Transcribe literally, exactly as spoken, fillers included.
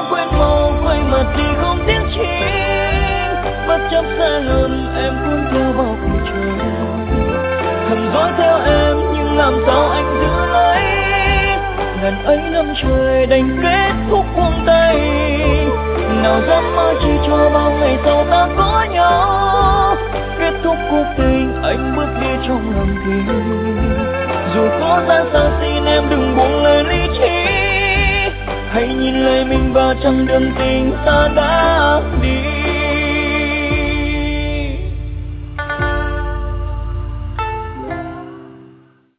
đã quên màu quay mặt đi không tiếng chi, bất chấp sai lầm em cuốn theo bao cuộc trời, thầm dõi theo em nhưng làm sao anh giữ lấy, ngần ấy năm trời đành kết thúc buông tay, nào dám mơ chỉ cho bao ngày sau ta có nhau, kết thúc cuộc tình anh bước đi trong lòng tin, dù có gian xa xin em đừng buông lời lý trí, hãy nhìn lại mình và chặng đường tình ta đã đi.